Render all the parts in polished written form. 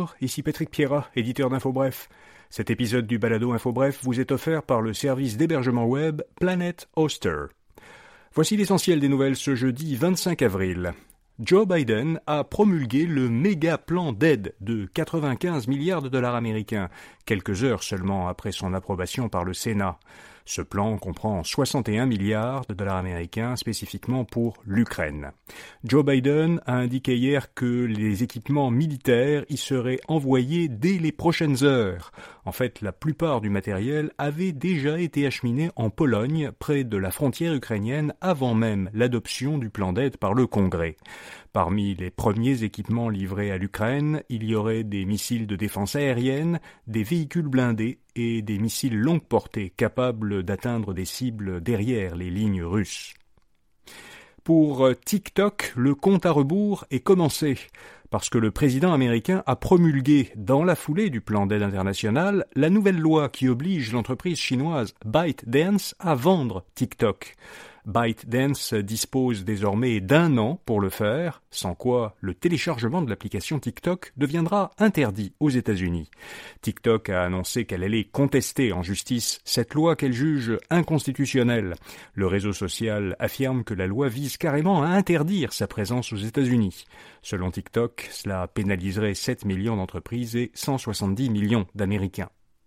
Bonjour, ici Patrick Pierrat, éditeur d'InfoBref. Cet épisode du balado InfoBref vous est offert par le service d'hébergement web Planet Hoster. Voici l'essentiel des nouvelles ce jeudi 25 avril. Joe Biden a promulgué le méga plan d'aide de 95 milliards de dollars américains, quelques heures seulement après son approbation par le Sénat. Ce plan comprend 61 milliards de dollars américains spécifiquement pour l'Ukraine. Joe Biden a indiqué hier que les équipements militaires y seraient envoyés dès les prochaines heures. En fait, la plupart du matériel avait déjà été acheminé en Pologne, près de la frontière ukrainienne, avant même l'adoption du plan d'aide par le Congrès. Parmi les premiers équipements livrés à l'Ukraine, il y aurait des missiles de défense aérienne, des véhicules blindés et des missiles longue portée capables d'atteindre des cibles derrière les lignes russes. Pour TikTok, le compte à rebours est commencé, parce que le président américain a promulgué, dans la foulée du plan d'aide international, la nouvelle loi qui oblige l'entreprise chinoise ByteDance à vendre TikTok. ByteDance dispose désormais d'1 an pour le faire, sans quoi le téléchargement de l'application TikTok deviendra interdit aux États-Unis. TikTok a annoncé qu'elle allait contester en justice cette loi qu'elle juge inconstitutionnelle. Le réseau social affirme que la loi vise carrément à interdire sa présence aux États-Unis. Selon TikTok, cela pénaliserait 7 millions d'entreprises et 170 millions d'Américains.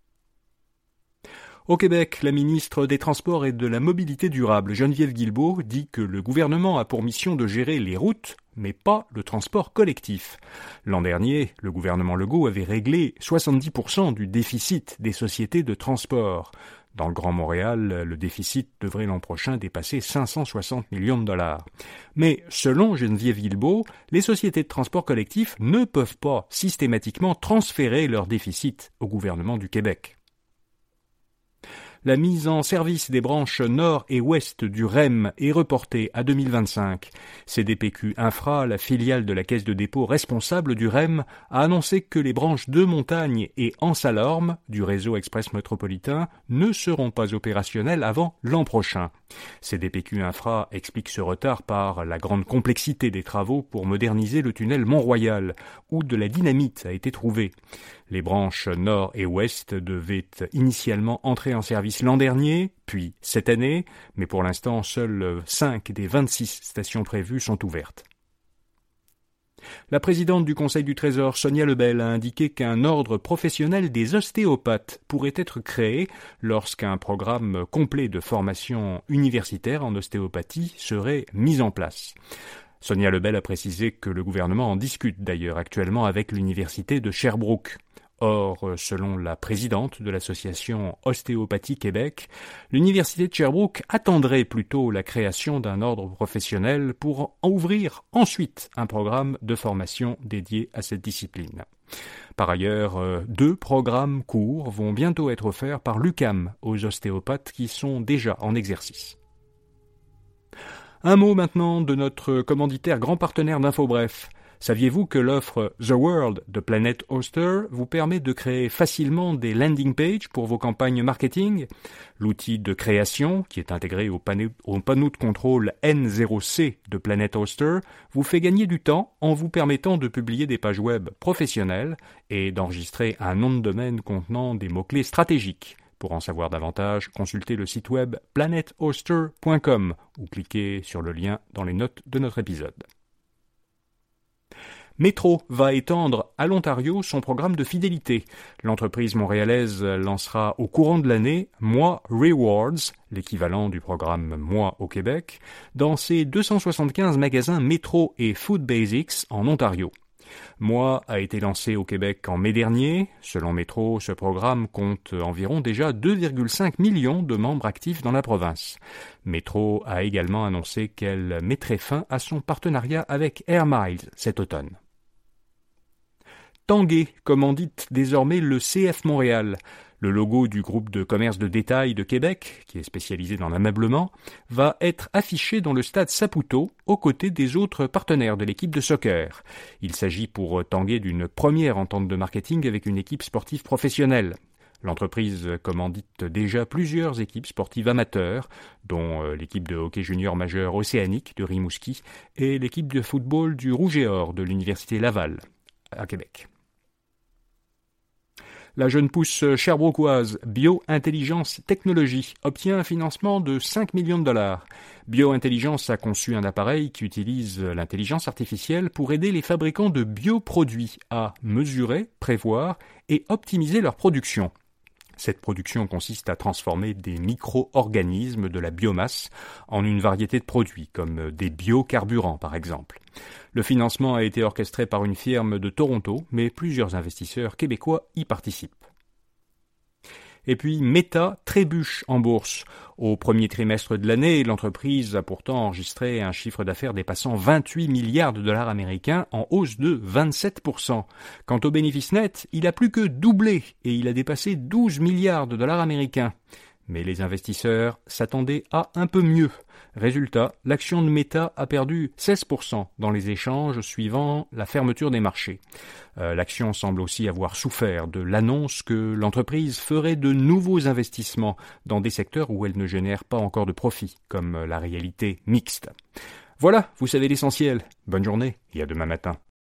Au Québec, la ministre des Transports et de la Mobilité durable, Geneviève Guilbeault, dit que le gouvernement a pour mission de gérer les routes, mais pas le transport collectif. L'an dernier, le gouvernement Legault avait réglé 70% du déficit des sociétés de transport. Dans le Grand Montréal, le déficit devrait l'an prochain dépasser 560 millions de dollars. Mais selon Geneviève Guilbeault, les sociétés de transport collectif ne peuvent pas systématiquement transférer leur déficit au gouvernement du Québec. La mise en service des branches nord et ouest du REM est reportée à 2025. CDPQ Infra, la filiale de la Caisse de dépôt responsable du REM, a annoncé que les branches de Montagne et Anse-à-l'Orme du réseau express métropolitain ne seront pas opérationnelles avant l'an prochain. CDPQ Infra explique ce retard par la grande complexité des travaux pour moderniser le tunnel Mont-Royal, où de la dynamite a été trouvée. Les branches nord et ouest devaient initialement entrer en service l'an dernier, puis cette année, mais pour l'instant, seules 5 des 26 stations prévues sont ouvertes. La présidente du Conseil du Trésor, Sonia Lebel, a indiqué qu'un ordre professionnel des ostéopathes pourrait être créé lorsqu'un programme complet de formation universitaire en ostéopathie serait mis en place. Sonia Lebel a précisé que le gouvernement en discute d'ailleurs actuellement avec l'université de Sherbrooke. Or, selon la présidente de l'association Ostéopathie Québec, l'université de Sherbrooke attendrait plutôt la création d'un ordre professionnel pour ouvrir ensuite un programme de formation dédié à cette discipline. Par ailleurs, 2 programmes courts vont bientôt être offerts par l'UQAM aux ostéopathes qui sont déjà en exercice. Un mot maintenant de notre commanditaire grand partenaire d'InfoBref. Saviez-vous que l'offre The World de Planet Hoster vous permet de créer facilement des landing pages pour vos campagnes marketing? L'outil de création, qui est intégré au panneau de contrôle N0C de Planet Hoster, vous fait gagner du temps en vous permettant de publier des pages web professionnelles et d'enregistrer un nom de domaine contenant des mots-clés stratégiques. Pour en savoir davantage, consultez le site web planethoster.com ou cliquez sur le lien dans les notes de notre épisode. Metro va étendre à l'Ontario son programme de fidélité. L'entreprise montréalaise lancera au courant de l'année Moi Rewards, l'équivalent du programme Moi au Québec, dans ses 275 magasins Metro et Food Basics en Ontario. Moi a été lancé au Québec en mai dernier. Selon Metro, ce programme compte environ déjà 2,5 millions de membres actifs dans la province. Metro a également annoncé qu'elle mettrait fin à son partenariat avec Air Miles cet automne. Tanguay commandite désormais le CF Montréal. Le logo du groupe de commerce de détail de Québec, qui est spécialisé dans l'ameublement, va être affiché dans le stade Saputo aux côtés des autres partenaires de l'équipe de soccer. Il s'agit pour Tanguay d'une première entente de marketing avec une équipe sportive professionnelle. L'entreprise commandite déjà plusieurs équipes sportives amateurs, dont l'équipe de hockey junior majeur océanique de Rimouski et l'équipe de football du Rouge et Or de l'Université Laval à Québec. La jeune pousse sherbrookeoise BioIntelligence Technologies obtient un financement de 5 millions de dollars. BioIntelligence a conçu un appareil qui utilise l'intelligence artificielle pour aider les fabricants de bioproduits à mesurer, prévoir et optimiser leur production. Cette production consiste à transformer des micro-organismes de la biomasse en une variété de produits, comme des biocarburants par exemple. Le financement a été orchestré par une firme de Toronto, mais plusieurs investisseurs québécois y participent. Et puis Meta trébuche en bourse. Au premier trimestre de l'année, l'entreprise a pourtant enregistré un chiffre d'affaires dépassant 28 milliards de dollars américains en hausse de 27%. Quant au bénéfice net, il a plus que doublé et il a dépassé 12 milliards de dollars américains. Mais les investisseurs s'attendaient à un peu mieux. Résultat, l'action de Meta a perdu 16% dans les échanges suivant la fermeture des marchés. L'action semble aussi avoir souffert de l'annonce que l'entreprise ferait de nouveaux investissements dans des secteurs où elle ne génère pas encore de profit, comme la réalité mixte. Voilà, vous savez l'essentiel. Bonne journée et à demain matin.